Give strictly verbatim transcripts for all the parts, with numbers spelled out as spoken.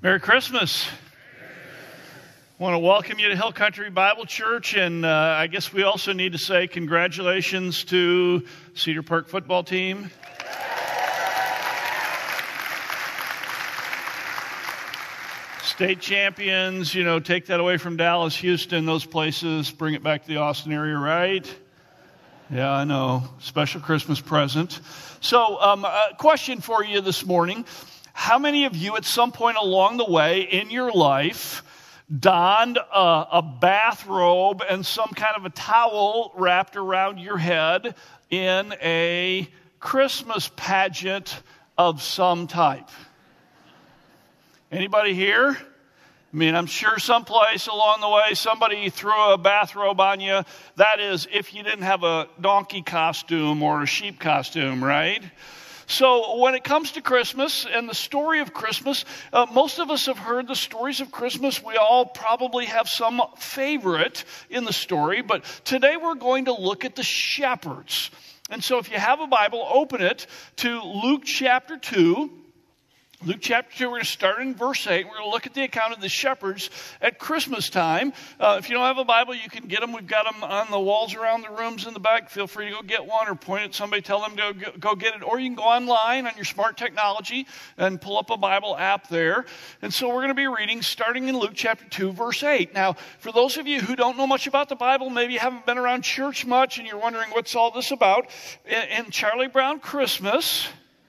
Merry Christmas. I want to welcome you to Hill Country Bible Church, and uh, I guess we also need to say congratulations to Cedar Park football team. State champions, you know, take that away from Dallas, Houston, those places, bring it back to the Austin area, right? Yeah, I know. Special Christmas present. So, um, a question for you this morning. How many of you at some point along the way in your life donned a, a bathrobe and some kind of a towel wrapped around your head in a Christmas pageant of some type? Anybody here? I mean, I'm sure someplace along the way somebody threw a bathrobe on you. That is, if you didn't have a donkey costume or a sheep costume, right? So when it comes to Christmas and the story of Christmas, uh, most of us have heard the stories of Christmas. We all probably have some favorite in the story, but today we're going to look at the shepherds. And so if you have a Bible, open it to Luke chapter two. Luke chapter two, we're going to start in verse eight. We're going to look at the account of the shepherds at Christmas time. Uh, if you don't have a Bible, you can get them. We've got them on the walls around the rooms in the back. Feel free to go get one or point at somebody, tell them to go, go get it. Or you can go online on your smart technology and pull up a Bible app there. And so we're going to be reading starting in Luke chapter two, verse eight. Now, for those of you who don't know much about the Bible, maybe you haven't been around church much and you're wondering what's all this about, in, in Charlie Brown Christmas...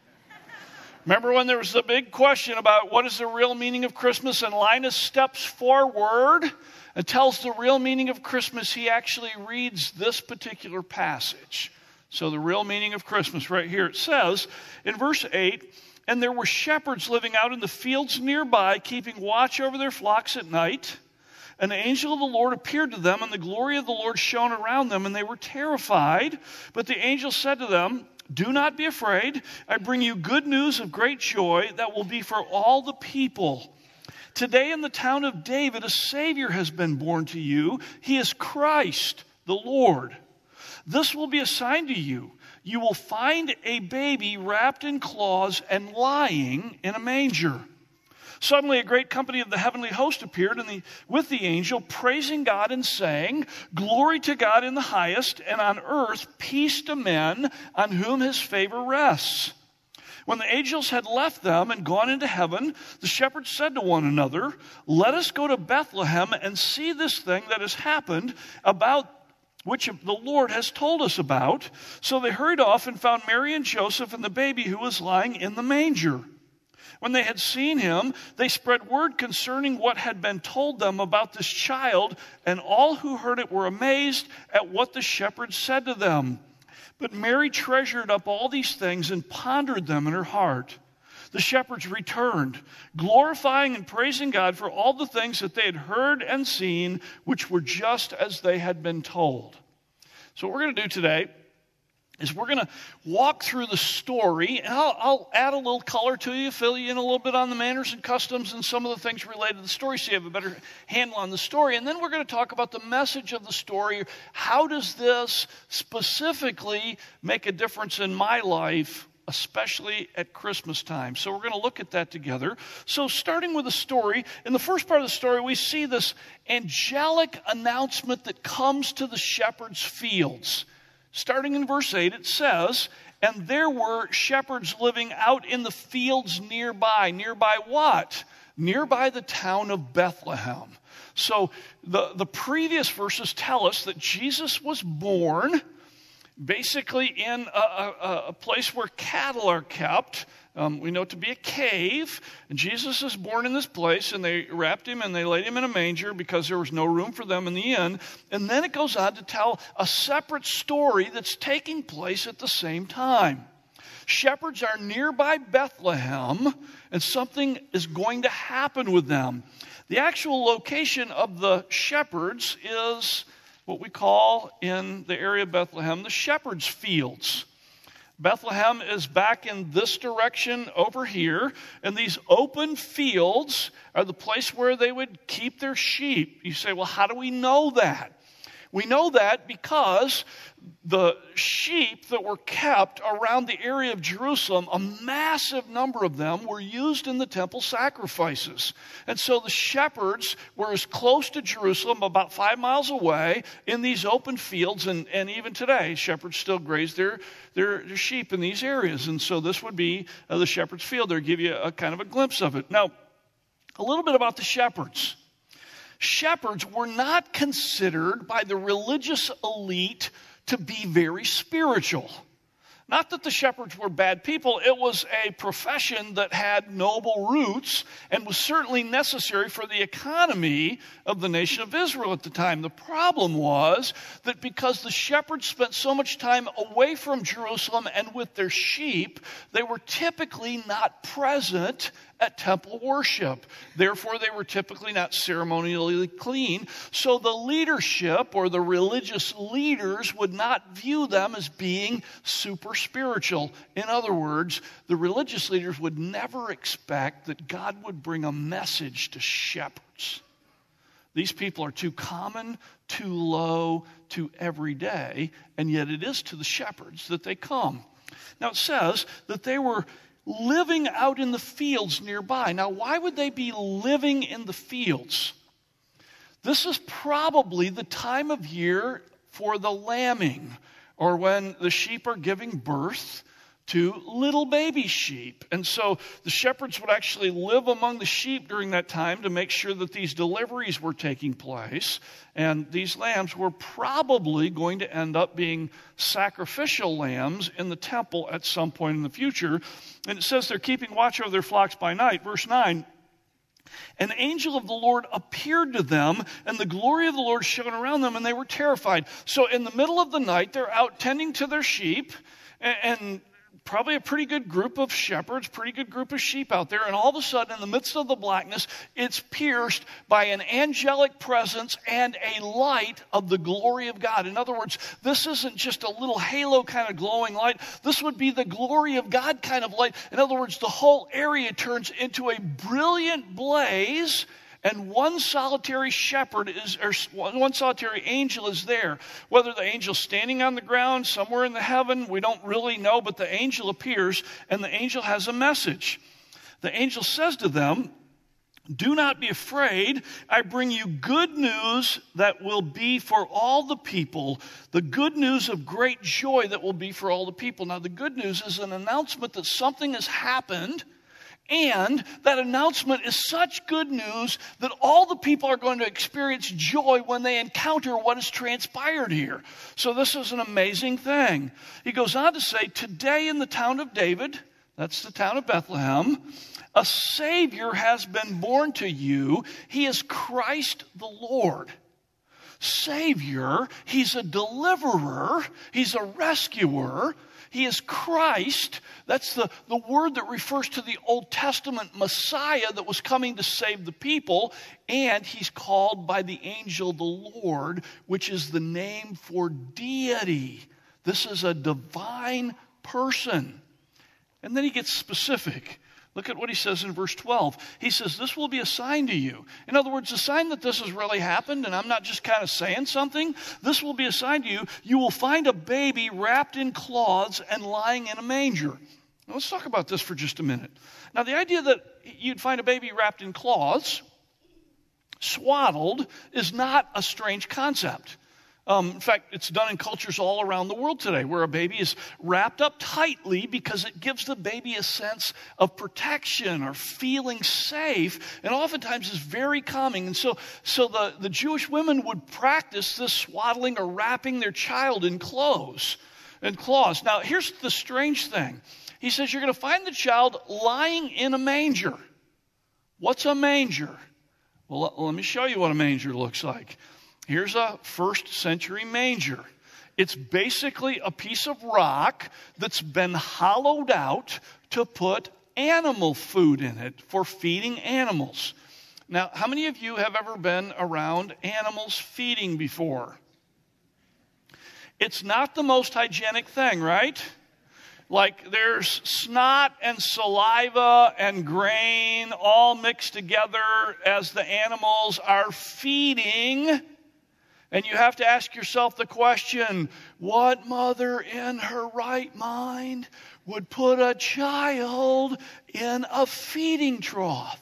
Remember when there was the big question about what is the real meaning of Christmas, and Linus steps forward and tells the real meaning of Christmas. He actually reads this particular passage. So the real meaning of Christmas right here. It says in verse eight, "And there were shepherds living out in the fields nearby, keeping watch over their flocks at night. An angel of the Lord appeared to them, and the glory of the Lord shone around them, and they were terrified. But the angel said to them, 'Do not be afraid. I bring you good news of great joy that will be for all the people. Today in the town of David, a Savior has been born to you. He is Christ the Lord. This will be a sign to you. You will find a baby wrapped in cloths and lying in a manger.' Suddenly a great company of the heavenly host appeared and the, with the angel, praising God and saying, 'Glory to God in the highest, and on earth peace to men on whom his favor rests.' When the angels had left them and gone into heaven, the shepherds said to one another, 'Let us go to Bethlehem and see this thing that has happened, about which the Lord has told us about.' So they hurried off and found Mary and Joseph and the baby who was lying in the manger. When they had seen him, they spread word concerning what had been told them about this child, and all who heard it were amazed at what the shepherds said to them. But Mary treasured up all these things and pondered them in her heart. The shepherds returned, glorifying and praising God for all the things that they had heard and seen, which were just as they had been told." So what we're going to do today is we're going to walk through the story, and I'll, I'll add a little color to you, fill you in a little bit on the manners and customs and some of the things related to the story so you have a better handle on the story. And then we're going to talk about the message of the story. How does this specifically make a difference in my life, especially at Christmas time? So we're going to look at that together. So starting with the story, in the first part of the story, we see this angelic announcement that comes to the shepherds' fields. Starting in verse eight, it says, "And there were shepherds living out in the fields nearby." Nearby what? Nearby the town of Bethlehem. So the, the previous verses tell us that Jesus was born basically in a, a, a place where cattle are kept. Um, we know it to be a cave. And Jesus is born in this place, and they wrapped him and they laid him in a manger because there was no room for them in the inn. And then it goes on to tell a separate story that's taking place at the same time. Shepherds are nearby Bethlehem, and something is going to happen with them. The actual location of the shepherds is what we call in the area of Bethlehem the shepherds' fields. Bethlehem is back in this direction over here, and these open fields are the place where they would keep their sheep. You say, well, how do we know that? We know that because the sheep that were kept around the area of Jerusalem, a massive number of them were used in the temple sacrifices. And so the shepherds were as close to Jerusalem, about five miles away, in these open fields. And, and even today, shepherds still graze their, their, their sheep in these areas. And so this would be uh, the shepherd's field. They'll give you a kind of a glimpse of it. Now, a little bit about the shepherds. Shepherds were not considered by the religious elite to be very spiritual. Not that the shepherds were bad people. It was a profession that had noble roots and was certainly necessary for the economy of the nation of Israel at the time. The problem was that because the shepherds spent so much time away from Jerusalem and with their sheep, they were typically not present at temple worship. Therefore, they were typically not ceremonially clean. So the leadership or the religious leaders would not view them as being super spiritual. In other words, the religious leaders would never expect that God would bring a message to shepherds. These people are too common, too low, too everyday, and yet it is to the shepherds that they come. Now it says that they were living out in the fields nearby. Now, why would they be living in the fields? This is probably the time of year for the lambing, or when the sheep are giving birth to little baby sheep. And so the shepherds would actually live among the sheep during that time to make sure that these deliveries were taking place. And these lambs were probably going to end up being sacrificial lambs in the temple at some point in the future. And it says they're keeping watch over their flocks by night. Verse nine, an angel of the Lord appeared to them, and the glory of the Lord shone around them, and they were terrified. So in the middle of the night, they're out tending to their sheep, and, and probably a pretty good group of shepherds, pretty good group of sheep out there. And all of a sudden, in the midst of the blackness, it's pierced by an angelic presence and a light of the glory of God. In other words, this isn't just a little halo kind of glowing light. This would be the glory of God kind of light. In other words, the whole area turns into a brilliant blaze, and one solitary shepherd is, or one solitary angel is there. Whether the angel's standing on the ground somewhere in the heaven, we don't really know, but the angel appears, and the angel has a message. The angel says to them, do not be afraid. I bring you good news that will be for all the people, the good news of great joy that will be for all the people. Now, the good news is an announcement that something has happened. And that announcement is such good news that all the people are going to experience joy when they encounter what has transpired here. So this is an amazing thing. He goes on to say, today in the town of David, that's the town of Bethlehem, a Savior has been born to you. He is Christ the Lord. Savior, he's a deliverer, he's a rescuer. He is Christ. That's the, the word that refers to the Old Testament Messiah that was coming to save the people. And he's called by the angel the Lord, which is the name for deity. This is a divine person. And then he gets specific. Look at what he says in verse twelve. He says, this will be a sign to you. In other words, a sign that this has really happened, and I'm not just kind of saying something. This will be a sign to you. You will find a baby wrapped in cloths and lying in a manger. Now, let's talk about this for just a minute. Now, the idea that you'd find a baby wrapped in cloths, swaddled, is not a strange concept. Um, in fact, it's done in cultures all around the world today where a baby is wrapped up tightly because it gives the baby a sense of protection or feeling safe, and oftentimes is very calming. And so, so the, the Jewish women would practice this swaddling or wrapping their child in clothes and cloths. Now, here's the strange thing. He says you're going to find the child lying in a manger. What's a manger? Well, let me show you what a manger looks like. Here's a first century manger. It's basically a piece of rock that's been hollowed out to put animal food in it for feeding animals. Now, how many of you have ever been around animals feeding before? It's not the most hygienic thing, right? Like there's snot and saliva and grain all mixed together as the animals are feeding. And you have to ask yourself the question, what mother in her right mind would put a child in a feeding trough?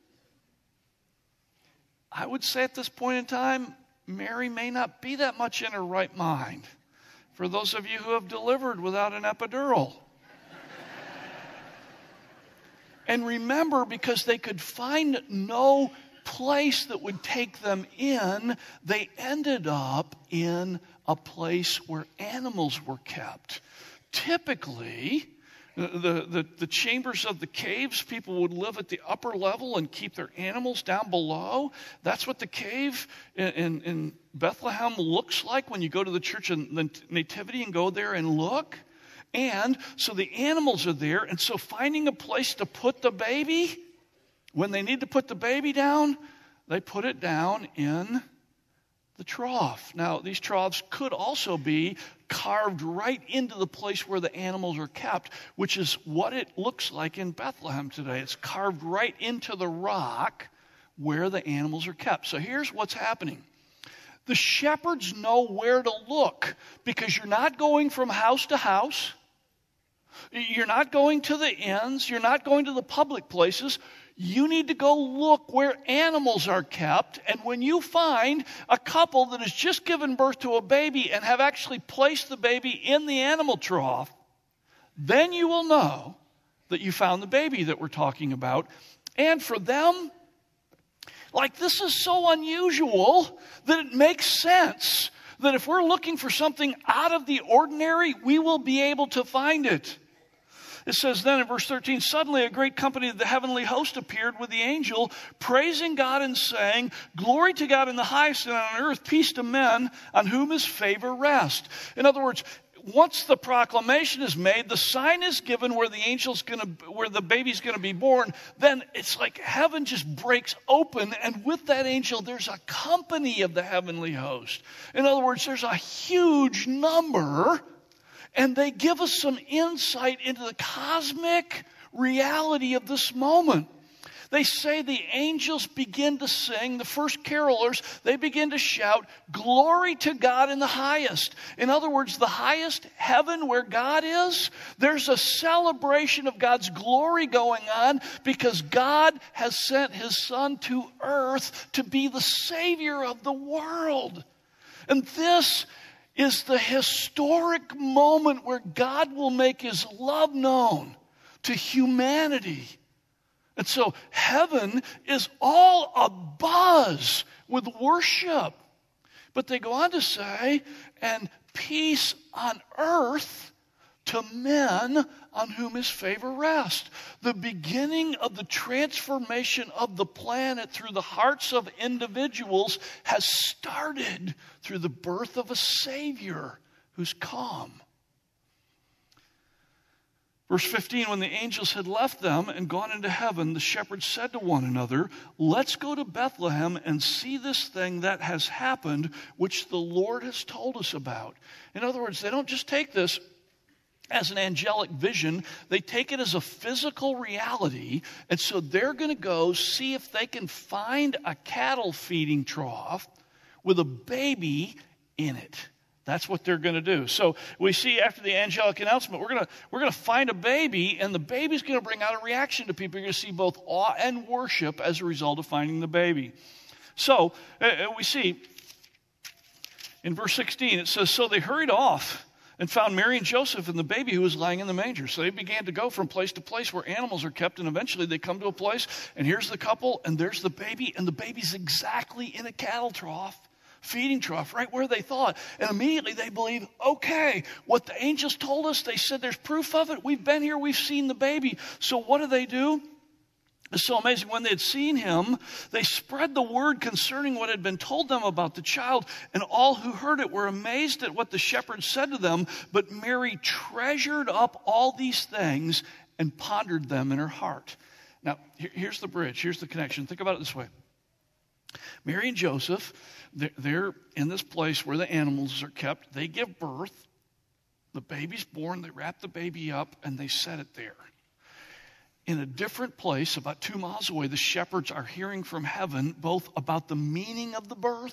I would say at this point in time, Mary may not be that much in her right mind. For those of you who have delivered without an epidural. And remember, because they could find no place that would take them in, they ended up in a place where animals were kept. Typically, the, the, the chambers of the caves, people would live at the upper level and keep their animals down below. That's what the cave in, in, in Bethlehem looks like when you go to the Church of the Nativity and go there and look. And so the animals are there, and so finding a place to put the baby, when they need to put the baby down, they put it down in the trough. Now, these troughs could also be carved right into the place where the animals are kept, which is what it looks like in Bethlehem today. It's carved right into the rock where the animals are kept. So here's what's happening. The shepherds know where to look because you're not going from house to house. You're not going to the inns. You're not going to the public places. You need to go look where animals are kept. And when you find a couple that has just given birth to a baby and have actually placed the baby in the animal trough, then you will know that you found the baby that we're talking about. And for them, like, this is so unusual that it makes sense that if we're looking for something out of the ordinary, we will be able to find it. It says then in verse thirteen, suddenly a great company of the heavenly host appeared with the angel, praising God and saying, glory to God in the highest, and on earth peace to men on whom his favor rests. In other words, once the proclamation is made, the sign is given where the angel's going to, where the baby's going to be born, then it's like heaven just breaks open, and with that angel, there's a company of the heavenly host. In other words, there's a huge number, and they give us some insight into the cosmic reality of this moment. They say the angels begin to sing, the first carolers, they begin to shout, glory to God in the highest. In other words, the highest heaven where God is, there's a celebration of God's glory going on because God has sent his Son to earth to be the Savior of the world. And this is the historic moment where God will make his love known to humanity. And so heaven is all abuzz with worship. But they go on to say, and peace on earth to men on whom his favor rests. The beginning of the transformation of the planet through the hearts of individuals has started through the birth of a Savior who's come. Verse fifteen, when the angels had left them and gone into heaven, the shepherds said to one another, let's go to Bethlehem and see this thing that has happened, which the Lord has told us about. In other words, they don't just take this as an angelic vision, they take it as a physical reality, and so they're going to go see if they can find a cattle feeding trough with a baby in it. That's what they're going to do. So we see after the angelic announcement, we're going to we're going to find a baby, and the baby's going to bring out a reaction to people. You're going to see both awe and worship as a result of finding the baby. So uh, we see in verse sixteen, it says, so they hurried off and found Mary and Joseph and the baby who was lying in the manger. So they began to go from place to place where animals are kept, and eventually they come to a place, and here's the couple, and there's the baby, and the baby's exactly in a cattle trough, feeding trough, right where they thought. And immediately they believe, okay, what the angels told us, they said there's proof of it. We've been here, we've seen the baby. So what do they do? It's so amazing. When they had seen him, they spread the word concerning what had been told them about the child, and all who heard it were amazed at what the shepherds said to them. But Mary treasured up all these things and pondered them in her heart. Now, here's the bridge. Here's the connection. Think about it this way. Mary and Joseph, they're in this place where the animals are kept. They give birth. The baby's born. They wrap the baby up, and they set it there. In a different place, about two miles away, the shepherds are hearing from heaven both about the meaning of the birth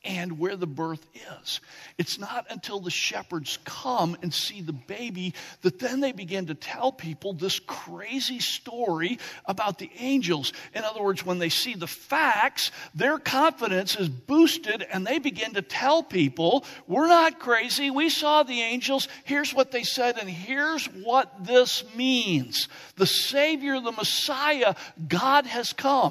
understand where the birth is. It's not until the shepherds come and see the baby that then they begin to tell people this crazy story about the angels. In other words, when they see the facts, their confidence is boosted and they begin to tell people, we're not crazy, we saw the angels, here's what they said, and here's what this means. The Savior, the Messiah, God has come.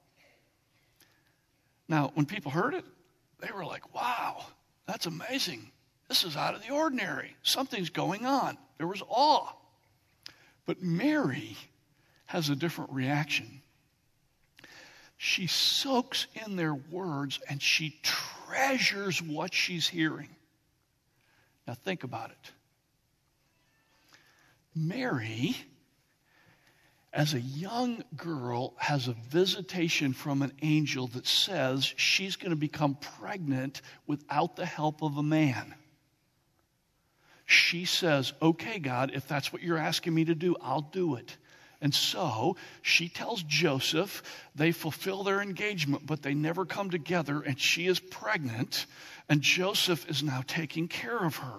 Now, when people heard it, they were like, wow, that's amazing. This is out of the ordinary. Something's going on. There was awe. But Mary has a different reaction. She soaks in their words and she treasures what she's hearing. Now think about it. Mary, as a young girl, has a visitation from an angel that says she's going to become pregnant without the help of a man. She says, okay, God, if that's what you're asking me to do, I'll do it. And so she tells Joseph, they fulfill their engagement, but they never come together, and she is pregnant, and Joseph is now taking care of her.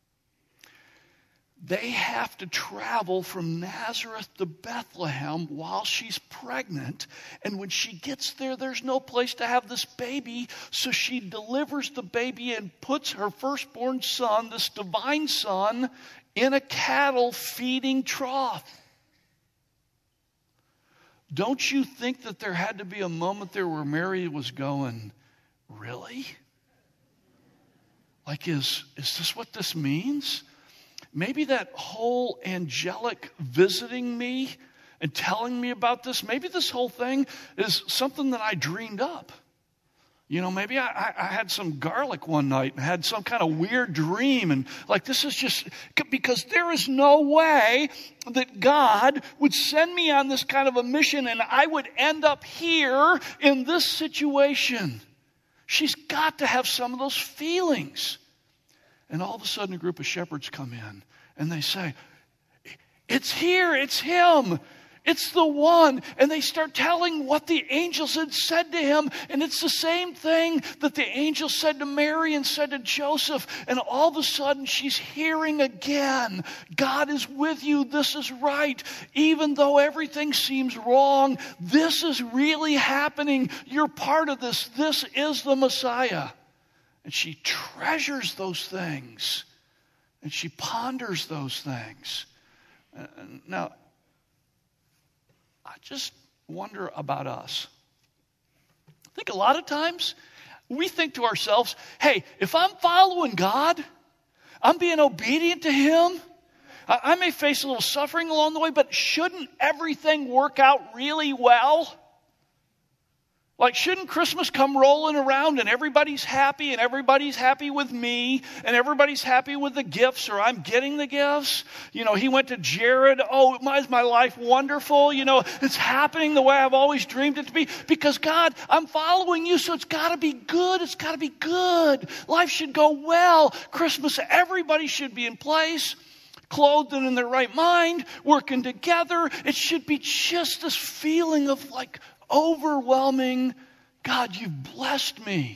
They have to travel from Nazareth to Bethlehem while she's pregnant. And when she gets there, there's no place to have this baby. So she delivers the baby and puts her firstborn son, this divine son, in a cattle feeding trough. Don't you think that there had to be a moment there where Mary was going, really? Like, is, is this what this means? Maybe that whole angelic visiting me and telling me about this, maybe this whole thing is something that I dreamed up. You know, maybe I, I had some garlic one night and had some kind of weird dream. And like, this is just, because there is no way that God would send me on this kind of a mission and I would end up here in this situation. She's got to have some of those feelings. And all of a sudden a group of shepherds come in and they say, it's here, it's him, it's the one. And they start telling what the angels had said to him. And it's the same thing that the angel said to Mary and said to Joseph. And all of a sudden she's hearing again, God is with you, this is right. Even though everything seems wrong, this is really happening. You're part of this. This is the Messiah. And she treasures those things. And she ponders those things. Uh, now, I just wonder about us. I think a lot of times we think to ourselves, hey, if I'm following God, I'm being obedient to Him, I, I may face a little suffering along the way, but shouldn't everything work out really well? Like, shouldn't Christmas come rolling around and everybody's happy and everybody's happy with me and everybody's happy with the gifts, or I'm getting the gifts? You know, he went to Jared. Oh, is my life wonderful? You know, it's happening the way I've always dreamed it to be. Because, God, I'm following you, so it's got to be good. It's got to be good. Life should go well. Christmas, everybody should be in place, clothed and in their right mind, working together. It should be just this feeling of like, overwhelming, God, you've blessed me.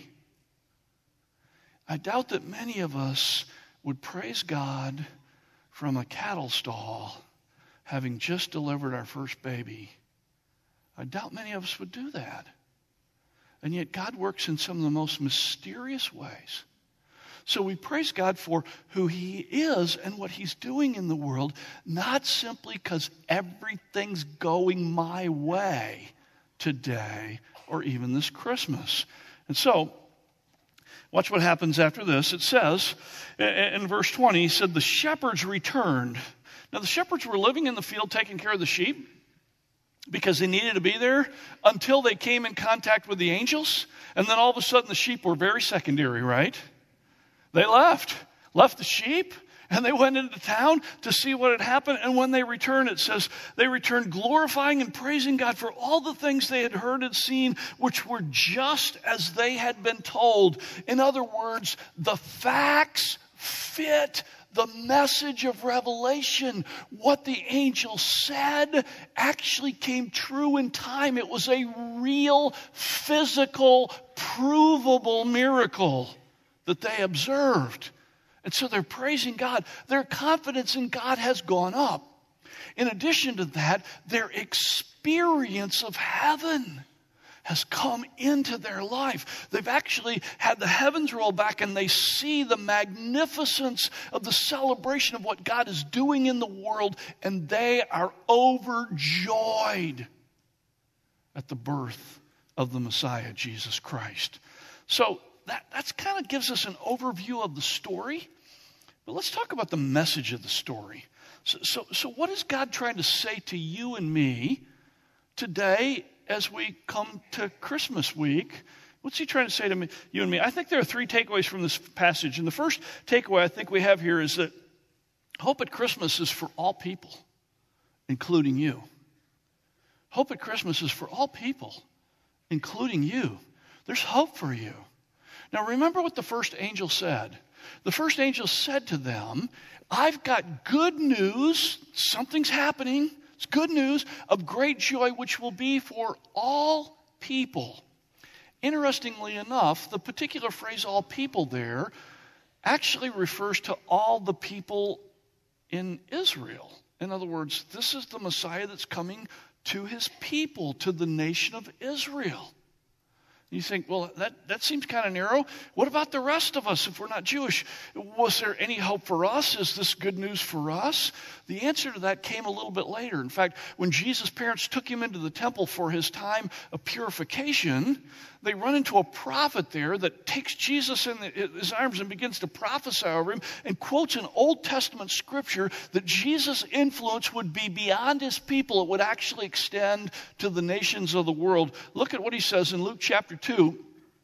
I doubt that many of us would praise God from a cattle stall having just delivered our first baby. I doubt many of us would do that. And yet God works in some of the most mysterious ways. So we praise God for who He is and what He's doing in the world, not simply because everything's going my way today or even this Christmas. And so, watch what happens after this. It says in verse twenty, he said, the shepherds returned. Now, the shepherds were living in the field taking care of the sheep because they needed to be there until they came in contact with the angels. And then all of a sudden, the sheep were very secondary, right? They left. Left the sheep. And they went into town to see what had happened. And when they returned, it says, they returned glorifying and praising God for all the things they had heard and seen, which were just as they had been told. In other words, the facts fit the message of Revelation. What the angel said actually came true in time. It was a real, physical, provable miracle that they observed. And so they're praising God. Their confidence in God has gone up. In addition to that, their experience of heaven has come into their life. They've actually had the heavens roll back, and they see the magnificence of the celebration of what God is doing in the world, and they are overjoyed at the birth of the Messiah, Jesus Christ. So that that's kind of gives us an overview of the story. But let's talk about the message of the story. So, so, so what is God trying to say to you and me today as we come to Christmas week? What's he trying to say to me, you and me? I think there are three takeaways from this passage. And the first takeaway I think we have here is that hope at Christmas is for all people, including you. Hope at Christmas is for all people, including you. There's hope for you. Now remember what the first angel said. The first angel said to them, I've got good news. Something's happening. It's good news of great joy, which will be for all people. Interestingly enough, the particular phrase all people there actually refers to all the people in Israel. In other words, this is the Messiah that's coming to his people, to the nation of Israel. You think, well, that, that seems kind of narrow. What about the rest of us if we're not Jewish? Was there any hope for us? Is this good news for us? The answer to that came a little bit later. In fact, when Jesus' parents took him into the temple for his time of purification, they run into a prophet there that takes Jesus in his arms and begins to prophesy over him and quotes an Old Testament scripture that Jesus' influence would be beyond his people. It would actually extend to the nations of the world. Look at what he says in Luke chapter two.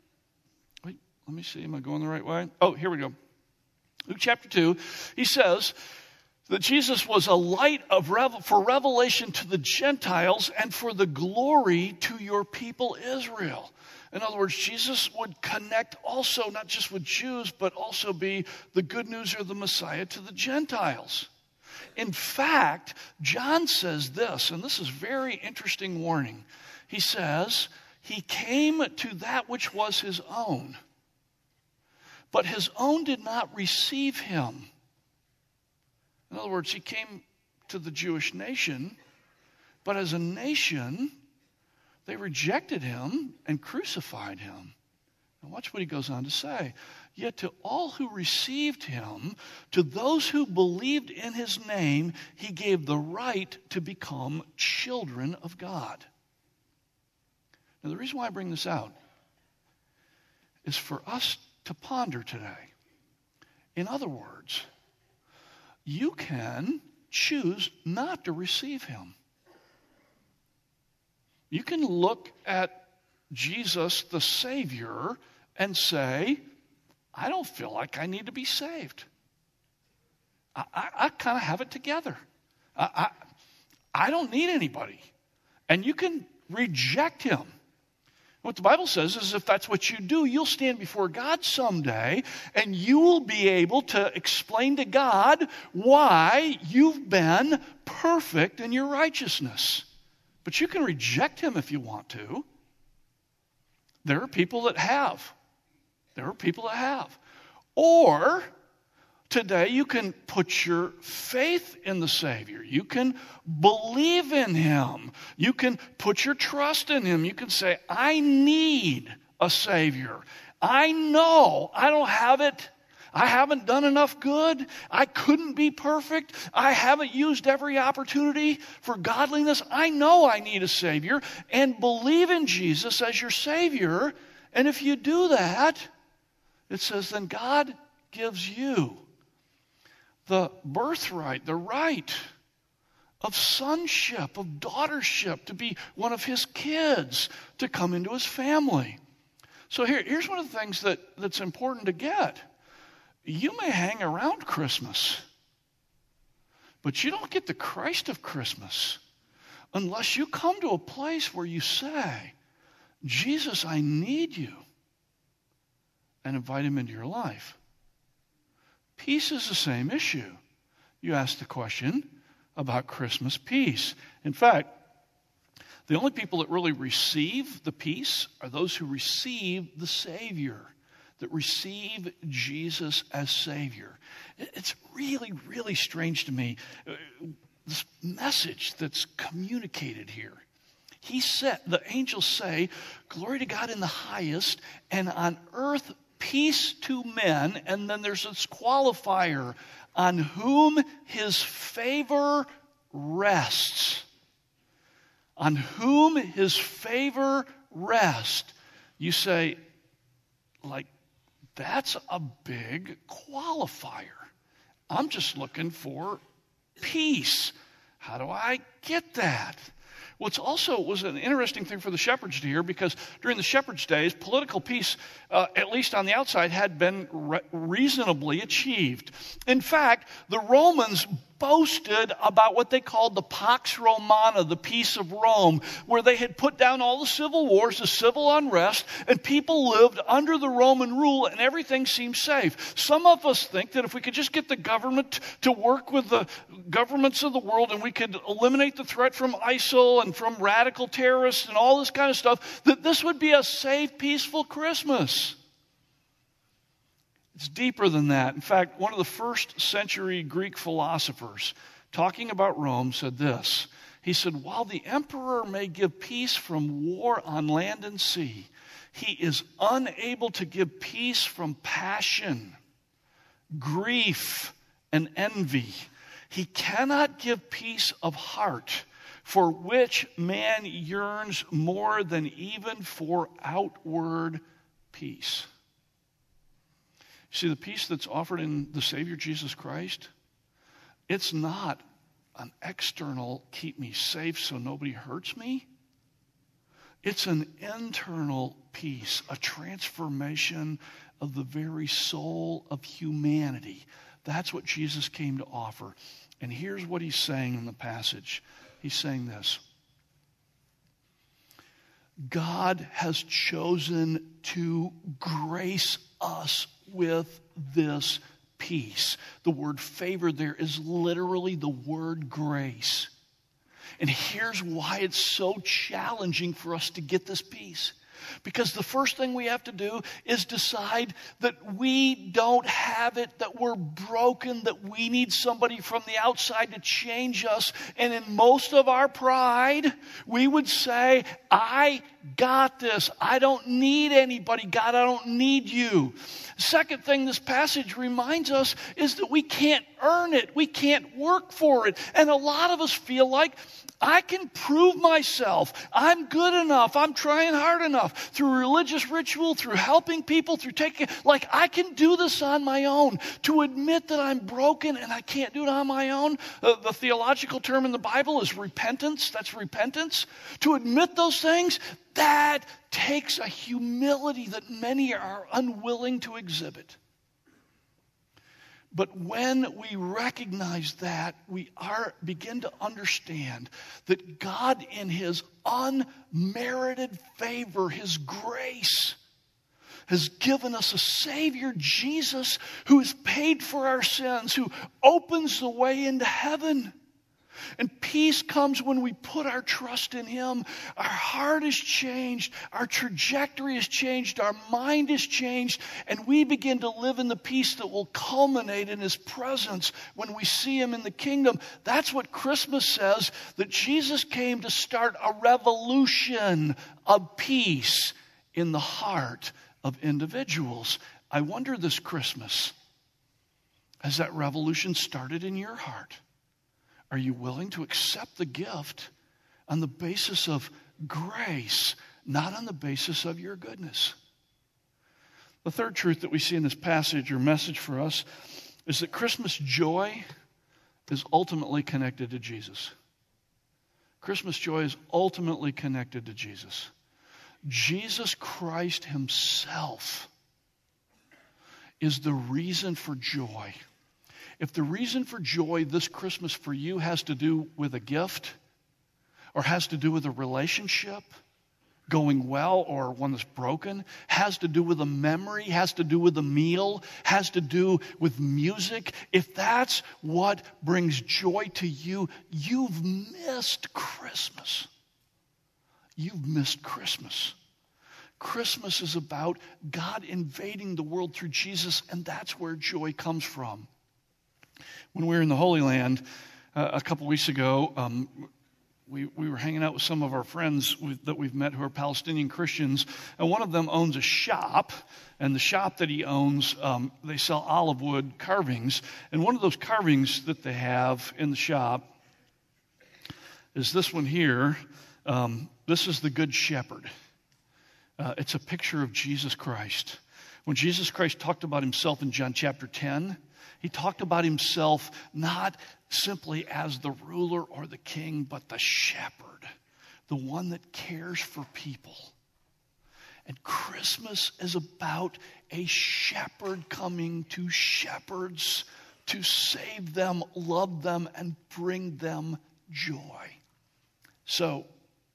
Wait, let me see. Am I going the right way? Oh, here we go. Luke chapter two. He says that Jesus was a light of revel- for revelation to the Gentiles and for the glory to your people Israel. In other words, Jesus would connect also not just with Jews, but also be the good news or the Messiah to the Gentiles. In fact, John says this, and this is very interesting warning. He says, he came to that which was his own, but his own did not receive him. In other words, he came to the Jewish nation, but as a nation, they rejected him and crucified him. Now watch what he goes on to say. Yet to all who received him, to those who believed in his name, he gave the right to become children of God. Now the reason why I bring this out is for us to ponder today. In other words, you can choose not to receive him. You can look at Jesus, the Savior, and say, I don't feel like I need to be saved. I, I, I kind of have it together. I, I, I don't need anybody. And you can reject him. What the Bible says is if that's what you do, you'll stand before God someday, and you will be able to explain to God why you've been perfect in your righteousness. But you can reject him if you want to. There are people that have. There are people that have. Or today you can put your faith in the Savior. You can believe in him. You can put your trust in him. You can say, I need a Savior. I know I don't have it. I haven't done enough good. I couldn't be perfect. I haven't used every opportunity for godliness. I know I need a Savior, and believe in Jesus as your Savior. And if you do that, it says then God gives you the birthright, the right of sonship, of daughtership, to be one of his kids, to come into his family. So here, here's one of the things that, that's important to get. You may hang around Christmas, but you don't get the Christ of Christmas unless you come to a place where you say, Jesus, I need you, and invite him into your life. Peace is the same issue. You asked the question about Christmas peace. In fact, The only people that really receive the peace are those who receive the Savior, that receive Jesus as Savior. It's really, really strange to me, this message that's communicated here. He said, the angels say, glory to God in the highest, and on earth peace to men. And then there's this qualifier, on whom his favor rests. On whom his favor rests. You say, like, that's a big qualifier. I'm just looking for peace. How do I get that? What's also was an interesting thing for the shepherds to hear, because during the shepherds' days, political peace, uh, at least on the outside, had been re- reasonably achieved. In fact, the Romans boasted about what they called the Pax Romana, the peace of Rome, where they had put down all the civil wars, the civil unrest, and people lived under the Roman rule and everything seemed safe. Some of us think that if we could just get the government to work with the governments of the world and we could eliminate the threat from ISIL and from radical terrorists and all this kind of stuff, that this would be a safe, peaceful Christmas. It's deeper than that. In fact, one of the first century Greek philosophers, talking about Rome, said this. He said, while the emperor may give peace from war on land and sea, he is unable to give peace from passion, grief, and envy. He cannot give peace of heart, for which man yearns more than even for outward peace. See, the peace that's offered in the Savior Jesus Christ, it's not an external keep me safe so nobody hurts me. It's an internal peace, a transformation of the very soul of humanity. That's what Jesus came to offer. And here's what he's saying in the passage. He's saying this. God has chosen to grace us with this peace. The word favor there is literally the word grace. And here's why it's so challenging for us to get this peace. Because the first thing we have to do is decide that we don't have it, that we're broken, that we need somebody from the outside to change us. And in most of our pride, we would say, I got this. I don't need anybody. God, I don't need you. Second thing this passage reminds us is that we can't earn it. We can't work for it. And a lot of us feel like, I can prove myself. I'm good enough. I'm trying hard enough through religious ritual, through helping people, through taking, like I can do this on my own. To admit that I'm broken and I can't do it on my own. Uh, the theological term in the Bible is repentance. That's repentance. To admit those things, that takes a humility that many are unwilling to exhibit. But when we recognize that, we are begin to understand that God in his unmerited favor, his grace, has given us a Savior, Jesus, who has paid for our sins, who opens the way into heaven. And peace comes when we put our trust in him. Our heart is changed. Our trajectory is changed. Our mind is changed. And we begin to live in the peace that will culminate in his presence when we see him in the kingdom. That's what Christmas says, that Jesus came to start a revolution of peace in the heart of individuals. I wonder this Christmas, has that revolution started in your heart? Are you willing to accept the gift on the basis of grace, not on the basis of your goodness? The third truth that we see in this passage, or message for us, is that Christmas joy is ultimately connected to Jesus. Christmas joy is ultimately connected to Jesus. Jesus Christ himself is the reason for joy. If the reason for joy this Christmas for you has to do with a gift, or has to do with a relationship going well or one that's broken, has to do with a memory, has to do with a meal, has to do with music, if that's what brings joy to you, you've missed Christmas. you've missed Christmas. Christmas is about God invading the world through Jesus, and that's where joy comes from. When we were in the Holy Land uh, a couple weeks ago, um, we, we were hanging out with some of our friends with, that we've met who are Palestinian Christians, and one of them owns a shop, and the shop that he owns, um, they sell olive wood carvings, and one of those carvings that they have in the shop is this one here. Um, this is the Good Shepherd. Uh, it's a picture of Jesus Christ. When Jesus Christ talked about himself in John chapter ten, he talked about himself not simply as the ruler or the king, but the shepherd, the one that cares for people. And Christmas is about a shepherd coming to shepherds to save them, love them, and bring them joy. So,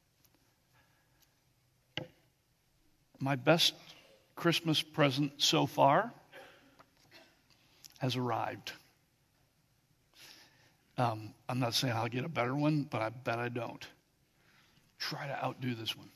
my best Christmas present so far has arrived. Um, I'm not saying I'll get a better one, but I bet I don't. Try to outdo this one.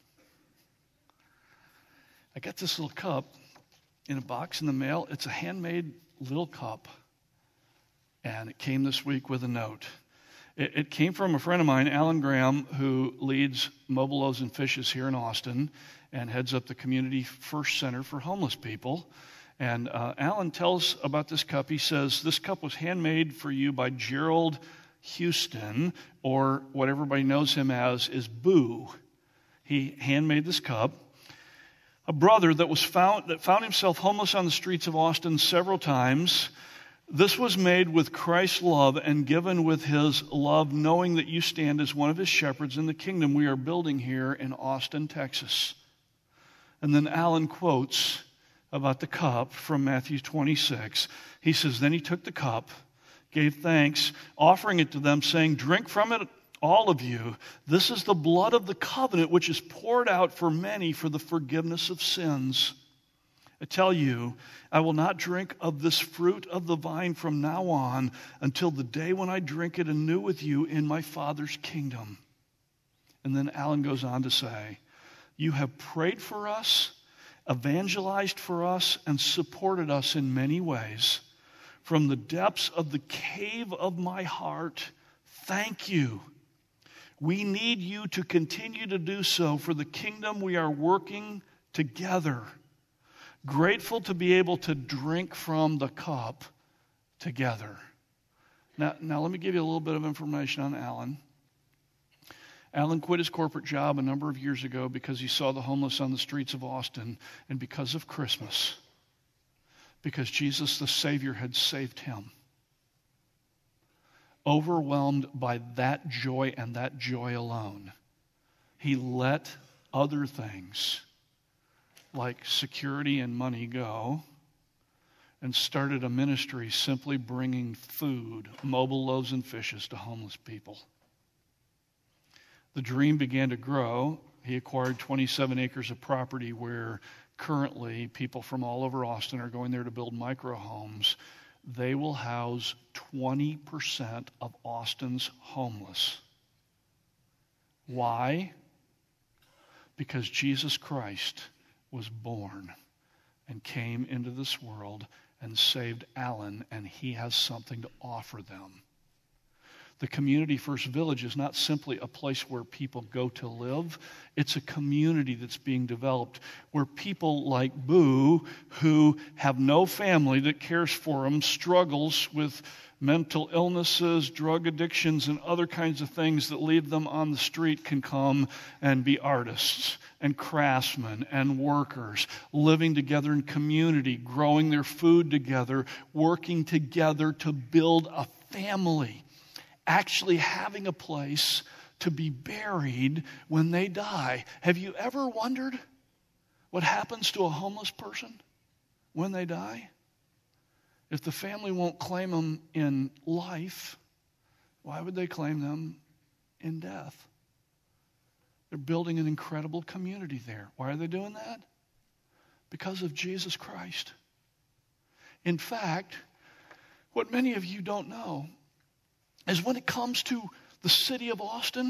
I got this little cup in a box in the mail. It's a handmade little cup, and it came this week with a note. It, it came from a friend of mine, Alan Graham, who leads Mobile Loaves and Fishes here in Austin and heads up the Community First Center for homeless people. And uh, Alan tells about this cup. He says, this cup was handmade for you by Gerald Houston, or what everybody knows him as is Boo. He handmade this cup. A brother that was found that found himself homeless on the streets of Austin several times. This was made with Christ's love and given with his love, knowing that you stand as one of his shepherds in the kingdom we are building here in Austin, Texas. And then Alan quotes about the cup from Matthew twenty-six. He says, then he took the cup, gave thanks, offering it to them, saying, drink from it, all of you. This is the blood of the covenant, which is poured out for many for the forgiveness of sins. I tell you, I will not drink of this fruit of the vine from now on until the day when I drink it anew with you in my Father's kingdom. And then Alan goes on to say, you have prayed for us, evangelized for us, and supported us in many ways. From the depths of the cave of my heart, thank you. We need you to continue to do so for the kingdom we are working together. Grateful to be able to drink from the cup together. Now, now let me give you a little bit of information on Alan. Alan quit his corporate job a number of years ago because he saw the homeless on the streets of Austin, and because of Christmas, because Jesus the Savior had saved him. Overwhelmed by that joy and that joy alone, he let other things like security and money go and started a ministry simply bringing food, Mobile Loaves and Fishes, to homeless people. The dream began to grow. He acquired twenty-seven acres of property where currently people from all over Austin are going there to build micro homes. They will house twenty percent of Austin's homeless. Why? Because Jesus Christ was born and came into this world and saved Alan, and he has something to offer them. The Community First Village is not simply a place where people go to live. It's a community that's being developed where people like Boo, who have no family that cares for them, struggles with mental illnesses, drug addictions, and other kinds of things that leave them on the street, can come and be artists and craftsmen and workers, living together in community, growing their food together, working together to build a family, actually having a place to be buried when they die. Have you ever wondered what happens to a homeless person when they die? If the family won't claim them in life, why would they claim them in death? They're building an incredible community there. Why are they doing that? Because of Jesus Christ. In fact, what many of you don't know is when it comes to the city of Austin,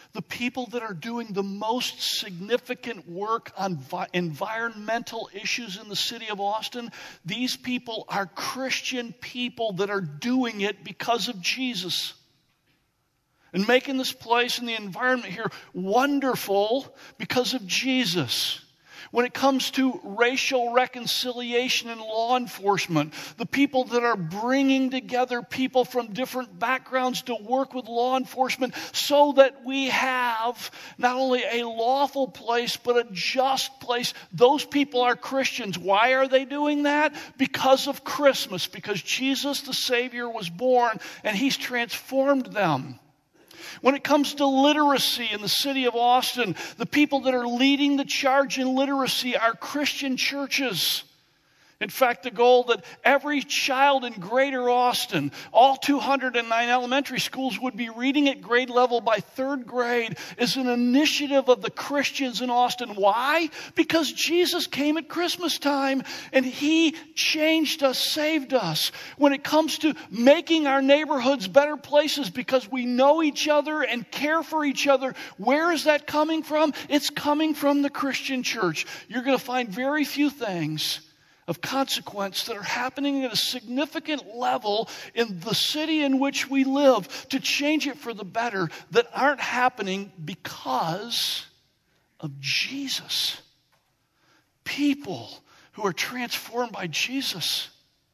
The people that are doing the most significant work on vi- environmental issues in the city of Austin, these people are Christian people that are doing it because of Jesus. And making this place and the environment here wonderful because of Jesus. When it comes to racial reconciliation in law enforcement, the people that are bringing together people from different backgrounds to work with law enforcement so that we have not only a lawful place but a just place, those people are Christians. Why are they doing that? Because of Christmas, because Jesus the Savior was born and He's transformed them. When it comes to literacy in the city of Austin, the people that are leading the charge in literacy are Christian churches. In fact, the goal that every child in Greater Austin, all two hundred nine elementary schools, would be reading at grade level by third grade is an initiative of the Christians in Austin. Why? Because Jesus came at Christmas time and He changed us, saved us. When it comes to making our neighborhoods better places because we know each other and care for each other, where is that coming from? It's coming from the Christian church. You're going to find very few things of consequence that are happening at a significant level in the city in which we live to change it for the better that aren't happening because of Jesus. People who are transformed by Jesus.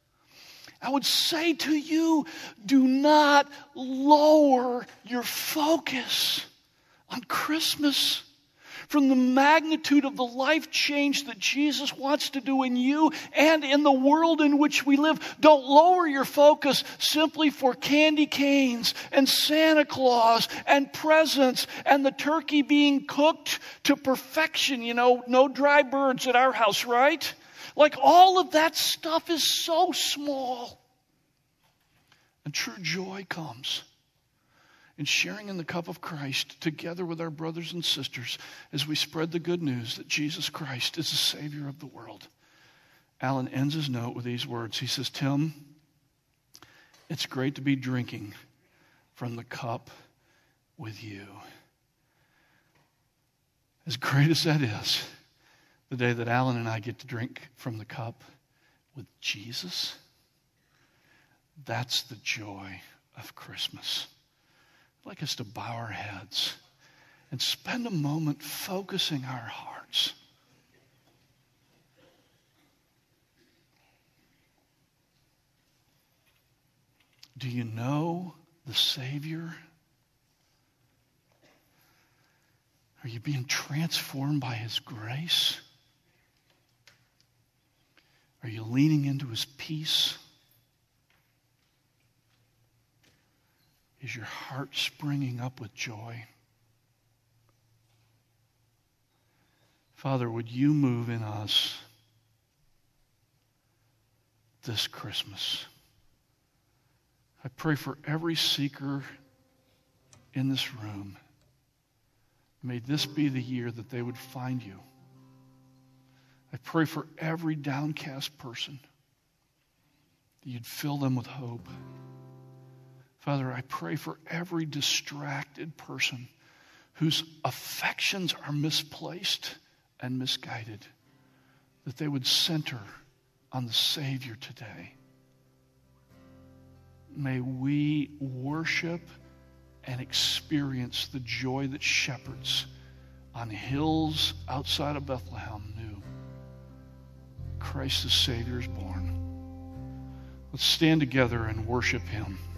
I would say to you, do not lower your focus on Christmas. From the magnitude of the life change that Jesus wants to do in you and in the world in which we live. Don't lower your focus simply for candy canes and Santa Claus and presents and the turkey being cooked to perfection. You know, no dry birds at our house, right? Like all of that stuff is so small. And true joy comes and sharing in the cup of Christ together with our brothers and sisters as we spread the good news that Jesus Christ is the Savior of the world. Alan ends his note with these words. He says, Tim, it's great to be drinking from the cup with you. As great as that is, the day that Alan and I get to drink from the cup with Jesus, that's the joy of Christmas. I'd like us to bow our heads and spend a moment focusing our hearts. Do you know the Savior? Are you being transformed by His grace? Are you leaning into His peace? Is your heart springing up with joy? Father, would you move in us this Christmas? I pray for every seeker in this room. May this be the year that they would find you. I pray for every downcast person that you'd fill them with hope. Father, I pray for every distracted person whose affections are misplaced and misguided, that they would center on the Savior today. May we worship and experience the joy that shepherds on hills outside of Bethlehem knew. Christ the Savior is born. Let's stand together and worship Him.